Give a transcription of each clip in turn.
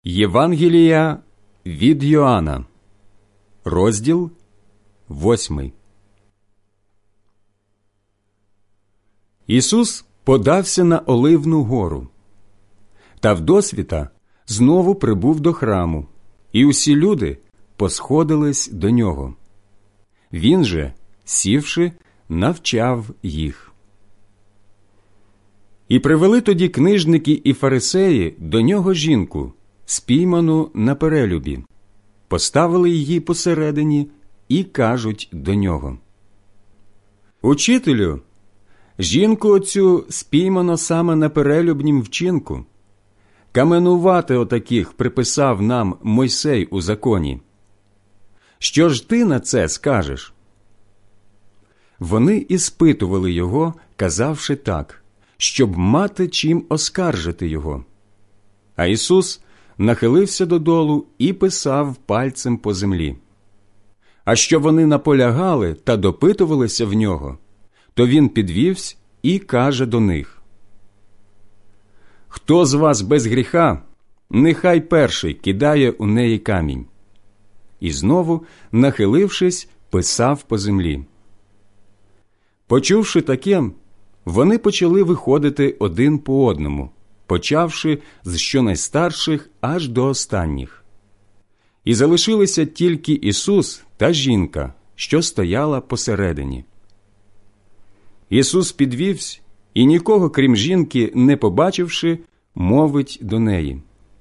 Євангелія від Йоанна, розділ 8. Ісус подався на Оливну гору, та вдосвіта знову прибув до храму, і усі люди посходились до нього. Він же, сівши, навчав їх. І привели тоді книжники і фарисеї до нього жінку, спійману на перелюбі, поставили її посередині і кажуть до нього: «Учителю, жінку оцю спіймано саме на перелюбнім вчинку. Каменувати отаких приписав нам Мойсей у законі. Що ж ти на це скажеш?» Вони іспитували його, казавши так, щоб мати чим оскаржити його. А Ісус нахилився додолу і писав пальцем по землі. А що вони наполягали та допитувалися в нього, то він підвівсь і каже до них: «Хто з вас без гріха, нехай перший кидає у неї камінь». І знову, нахилившись, писав по землі. Почувши таке, вони почали виходити один по одному, почавши з щонайстарших аж до останніх. І залишилися тільки Ісус та жінка, що стояла посередині. Ісус підвівсь і, нікого крім жінки не побачивши, мовить до неї: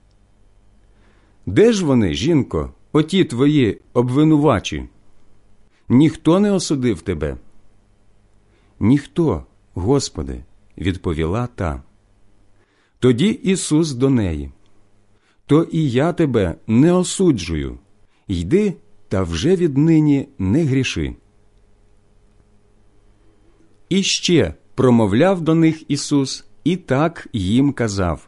«Де ж вони, жінко, оті твої обвинувачі? Ніхто не осудив тебе?» «Ніхто, Господи», – відповіла та. Тоді Ісус до неї: «То і я тебе не осуджую. Йди та вже віднині не гріши». І ще промовляв до них Ісус і так їм казав: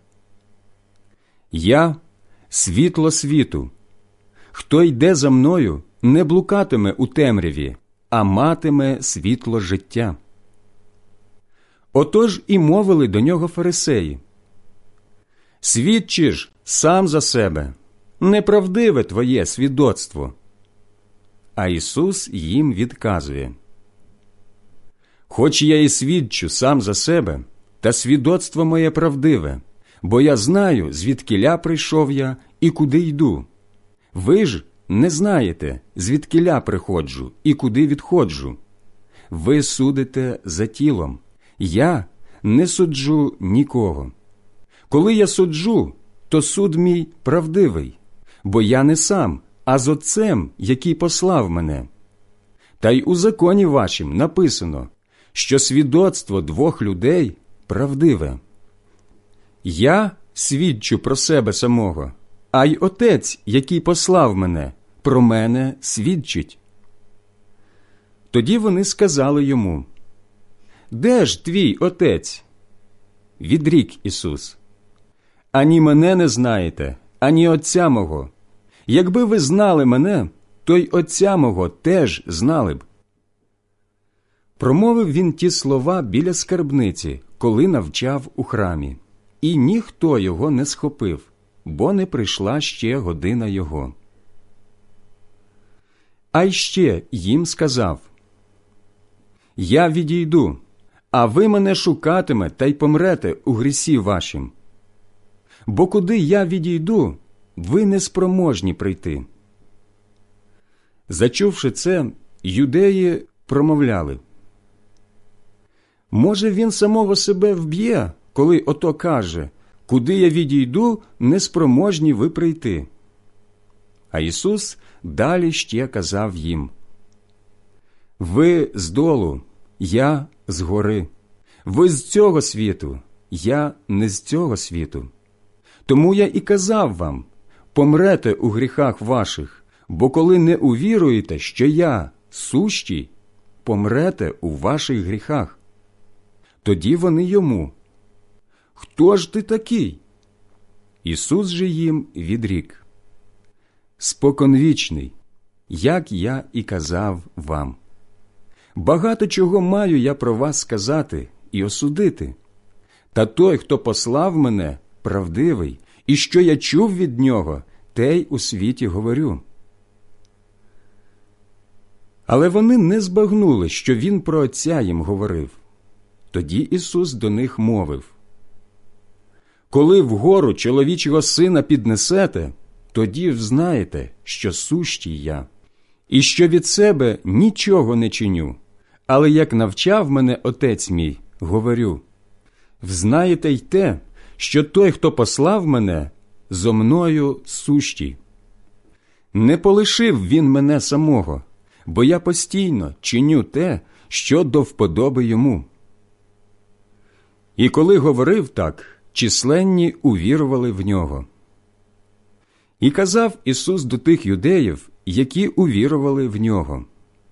«Я – світло світу. Хто йде за мною, не блукатиме у темряві, а матиме світло життя». Отож і мовили до нього фарисеї: «Свідчи ж сам за себе, неправдиве твоє свідоцтво». А Ісус їм відказує: «Хоч я і свідчу сам за себе, та свідоцтво моє правдиве, бо я знаю, звідкіля прийшов я і куди йду. Ви ж не знаєте, звідкіля приходжу і куди відходжу. Ви судите за тілом, я не суджу нікого. Коли я суджу, то суд мій правдивий, бо я не сам, а з Отцем, який послав мене. Та й у законі вашім написано, що свідоцтво двох людей правдиве. Я свідчу про себе самого, а й Отець, який послав мене, про мене свідчить». Тоді вони сказали йому: «Де ж твій Отець?» Відрік Ісус: «Ані мене не знаєте, ані Отця мого. Якби ви знали мене, то й Отця мого теж знали б». Промовив він ті слова біля скарбниці, коли навчав у храмі, і ніхто його не схопив, бо не прийшла ще година його. А й ще їм сказав: «Я відійду, а ви мене шукатиме та й помрете у грісі вашім. Бо куди я відійду, ви не спроможні прийти». Зачувши це, юдеї промовляли: «Може, він самого себе вб'є, коли ото каже: куди я відійду, не спроможні ви прийти». А Ісус далі ще казав їм: «Ви здолу, я згори. Ви з цього світу, я не з цього світу. Тому я і казав вам: помрете у гріхах ваших, бо коли не увіруєте, що я сущий, помрете у ваших гріхах». Тоді вони йому: «Хто ж ти такий?» Ісус же їм відрік: «Споконвічний, як я і казав вам. Багато чого маю я про вас сказати і осудити. Та той, хто послав мене, правдивий, і що я чув від нього, те й у світі говорю». Але вони не збагнули, що він про Отця їм говорив. Тоді Ісус до них мовив: «Коли вгору чоловічого Сина піднесете, тоді взнаєте, що сущий я, і що від себе нічого не чиню, але як навчав мене Отець мій, говорю. Взнаєте й те, що той, хто послав мене, зо мною сущий. Не полишив він мене самого, бо я постійно чиню те, що до вподоби йому». І коли говорив так, численні увірували в нього. І казав Ісус до тих юдеїв, які увірували в нього: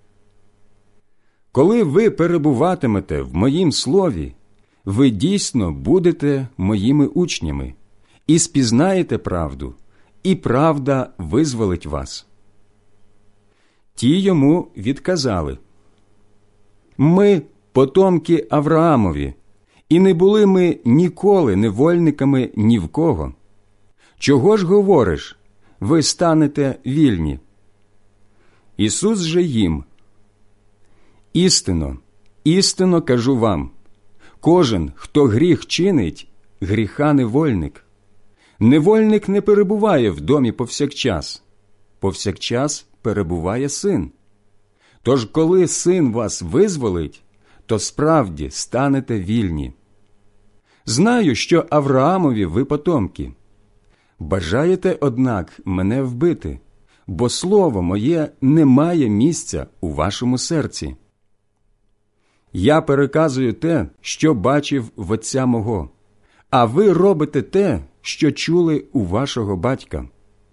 «Коли ви перебуватимете в моїм слові, ви дійсно будете моїми учнями, і спізнаєте правду, і правда визволить вас». Ті йому відказали: «Ми потомки Авраамові, і не були ми ніколи невольниками ні в кого. Чого ж говориш, ви станете вільні?» Ісус же їм: «Істинно, істинно кажу вам, кожен, хто гріх чинить, гріха невольник. Невольник не перебуває в домі повсякчас, повсякчас перебуває син. Тож, коли син вас визволить, то справді станете вільні. Знаю, що Авраамові ви потомки. Бажаєте, однак, мене вбити, бо слово моє не має місця у вашому серці. Я переказую те, що бачив в Отця мого, а ви робите те, що чули у вашого батька».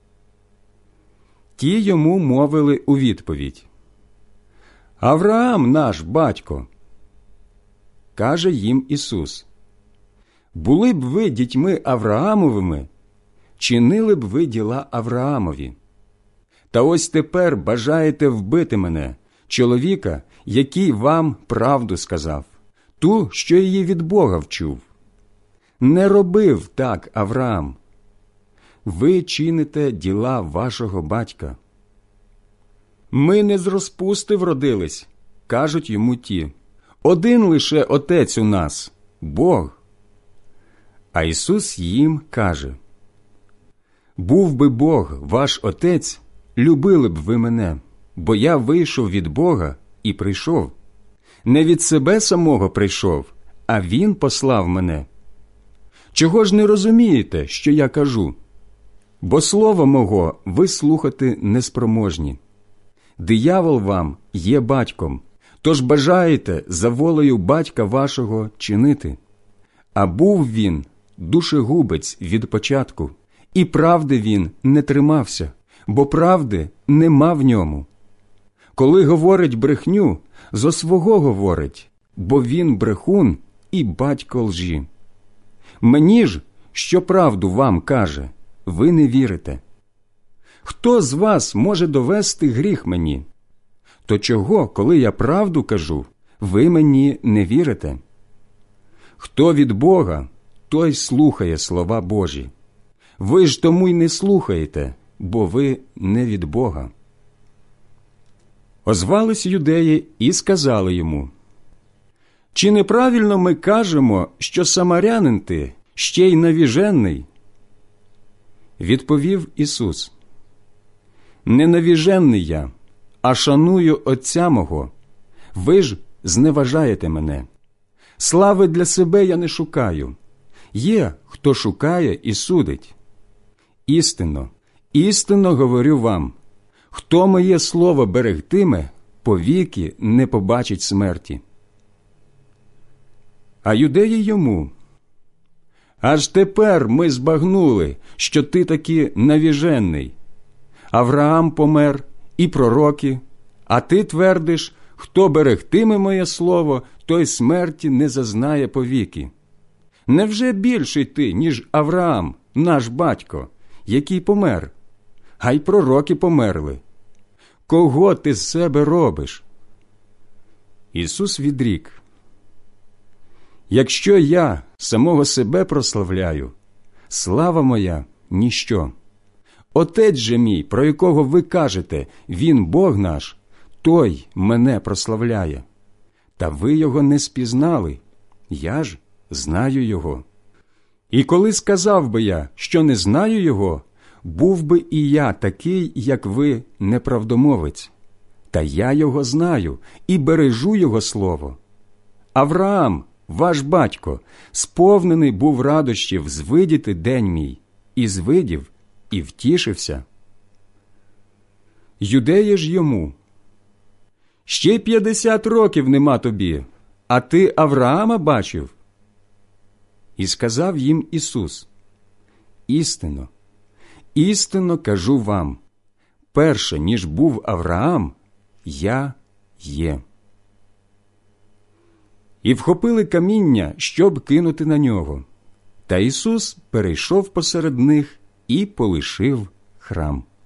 Ті йому мовили у відповідь: «Авраам наш батько». Каже їм Ісус: «Були б ви дітьми Авраамовими, чинили б ви діла Авраамові. Та ось тепер бажаєте вбити мене, чоловіка, який вам правду сказав, ту, що її від Бога вчув. Не робив так Авраам. Ви чините діла вашого батька». «Ми не з розпусти вродились», – кажуть йому ті. «Один лише Отець у нас – Бог». А Ісус їм каже: «Був би Бог ваш Отець, любили б ви мене, бо я вийшов від Бога і прийшов. Не від себе самого прийшов, а Він послав мене. Чого ж не розумієте, що я кажу? Бо слова мого ви слухати неспроможні. Диявол вам є батьком, тож бажаєте за волею батька вашого чинити. А був він душегубець від початку, і правди він не тримався, бо правди нема в ньому. Коли говорить брехню, зо свого говорить, бо він брехун і батько лжі. Мені ж, що правду вам каже, ви не вірите. Хто з вас може довести гріх мені? То чого, коли я правду кажу, ви мені не вірите? Хто від Бога, той слухає слова Божі. Ви ж тому й не слухаєте, бо ви не від Бога». Озвались юдеї і сказали йому: «Чи неправильно ми кажемо, що самарянин ти, ще й навіжений?» Відповів Ісус: «Не навіжений я, а шаную Отця мого. Ви ж зневажаєте мене. Слави для себе я не шукаю. Є, хто шукає і судить. Істинно, істинно говорю вам, хто моє слово берегтиме, повіки не побачить смерті». А юдеї йому: «Аж тепер ми збагнули, що ти таки навіжений. Авраам помер, і пророки, а ти твердиш, хто берегтиме моє слово, той смерті не зазнає повіки. Невже більший ти, ніж Авраам, наш батько, який помер? А й пророки померли. Кого ти з себе робиш?» Ісус відрік: «Якщо я самого себе прославляю, слава моя – ніщо. Отець же мій, про якого ви кажете, він Бог наш, той мене прославляє. Та ви його не спізнали, я ж знаю його. І коли сказав би я, що не знаю його, був би і я такий, як ви, неправдомовець. Та я його знаю і бережу його слово. Авраам, ваш батько, сповнений був радощів звидіти день мій, і звидів, і втішився. Юдеї ж йому: ще 50 років нема тобі, а ти Авраама бачив? І сказав їм Ісус: істинно, істинно кажу вам, перше, ніж був Авраам, я є. І вхопили каміння, щоб кинути на нього. Та Ісус перейшов посеред них і полишив храм.